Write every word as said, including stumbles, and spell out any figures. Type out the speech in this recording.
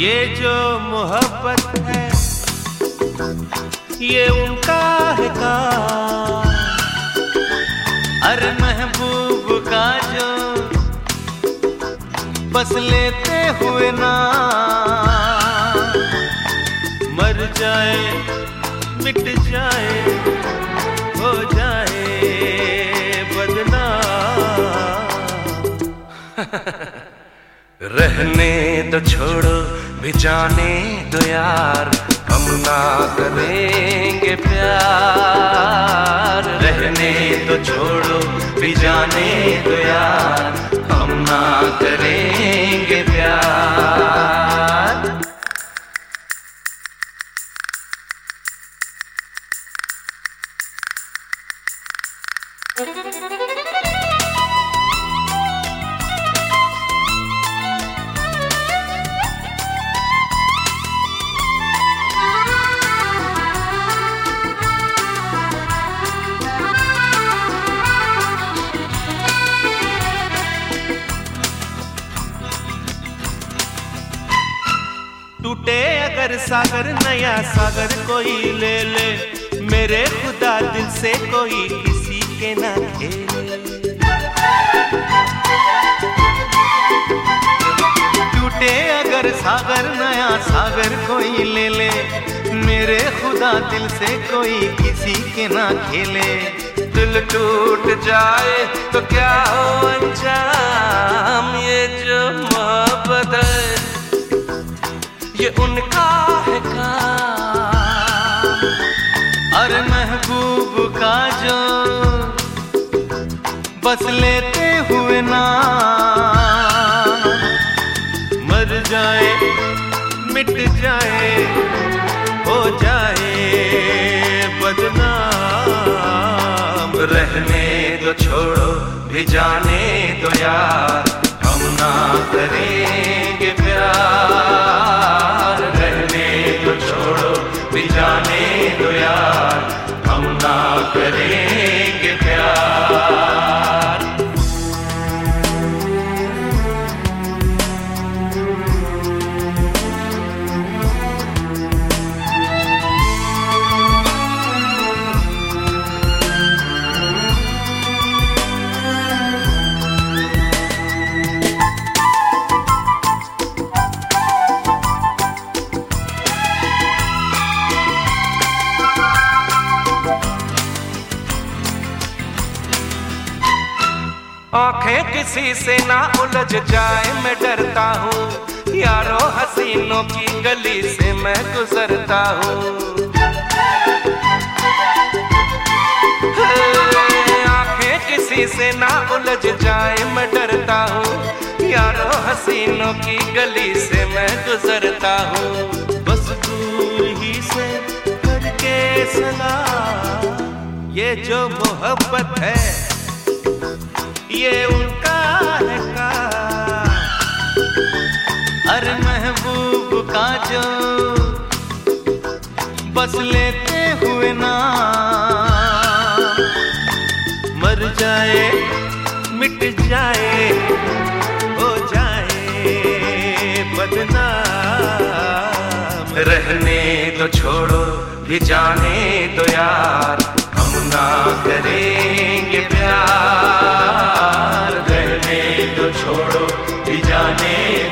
ये जो मोहब्बत है ये उनका है काम। अरे महबूब का जो बस लेते हुए ना मर जाए मिट जाए हो जाए बदनाम। रहने तो छोड़ो भी जाने दो यार, हम ना करेंगे प्यार। रहने तो छोड़ो भी जाने दो यार, हम ना करेंगे प्यार। टूटे अगर सागर नया सागर कोई ले ले, मेरे खुदा दिल से कोई किसी के ना खेले। टूटे अगर सागर नया सागर कोई ले ले, मेरे खुदा दिल से कोई किसी के ना खेले। दिल टूट जाए तो क्या हो अंजाम, ये जो मोहब्बत है ये उनका है काम। अरे महबूब का जो बस लेते हुए ना मर जाए मिट जाए हो जाए बदनाम। रहने दो छोड़ो भी जाने दो यार, हम ना करेंगे प्यार। रहने दो छोड़ो भी जाने दो यार, हम ना करेंगे प्यार। आंखें किसी से ना उलझ जाए मैं डरता हूँ, यारो हसीनों की गली से मैं गुजरता हूँ। आंखें किसी से ना उलझ जाए मैं डरता हूँ, यारो हसीनों की गली से मैं गुजरता हूँ। बस दूर ही से करके सलाम, ये जो मोहब्बत है ये उनका है काम। अरे महबूब का जो बस लेते हुए ना मर जाए मिट जाए हो जाए बदनाम। रहने तो छोड़ो भी जाने दो यार, हम ना करेंगे प्यार। रहने तो छोड़ो भी जाने